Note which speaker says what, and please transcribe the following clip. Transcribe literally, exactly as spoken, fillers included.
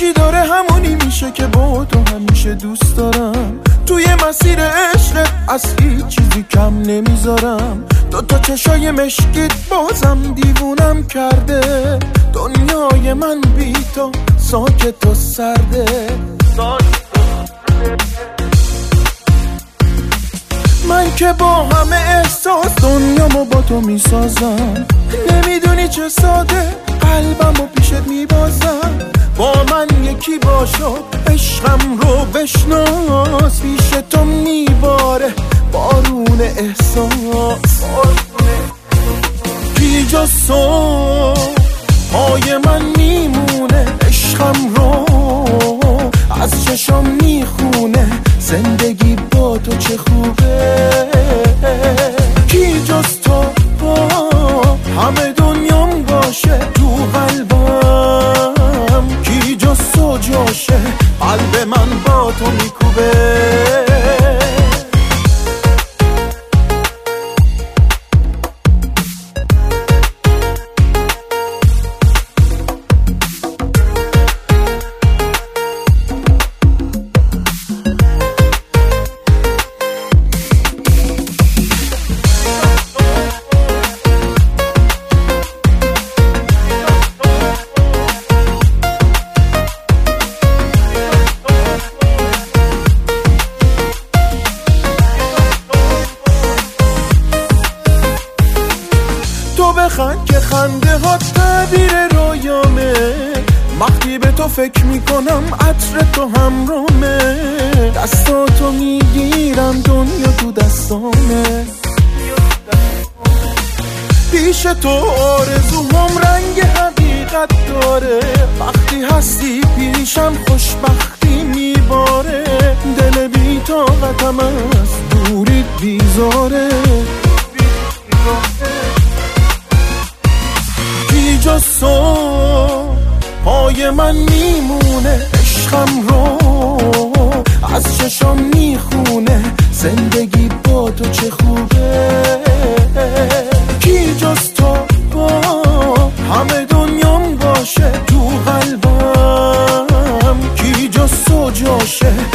Speaker 1: هرچی داره همونی میشه که با تو همیشه دوست دارم. توی مسیر عشقت از هیچ چیزی کم نمیذارم. دو تا چشای مشکیت بازم دیوونم کرده. دنیای من بی تو ساکت و سرده. من که با همه احساس دنیامو با تو میسازم. نمیدونی چه ساده قلبمو پیشت میبازم. با من یکی باشو عشقم رو بشناس. پیش تو میباره بارون احساس. بی جز تو پای من میمونه. عشقم رو از چشم میخونه. زندگی با تو چه خوبه. کی جز تو با همه دنیام باشه تو قلبم. کی جز تو جاشه قلب من با تو میکوبه. تو بخند که خنده ها تعبیر رویامه. وقتی به تو فکر میکنم عطر تو همرامه. دستاتو میگیرم دنیا تو دستامه. پیش تو آرزوام رنگ حقیقت داره. وقتی هستی پیشم خوشبختی میباره. دل بی طاقتم از دوریت بیزاره. بی جز تو پای من میمونه. عشقم رو از چشم میخونه. زندگی با تو چه خوبه. کی جز تو با همه دنیام باشه تو قلبم. کی جز تو جاشه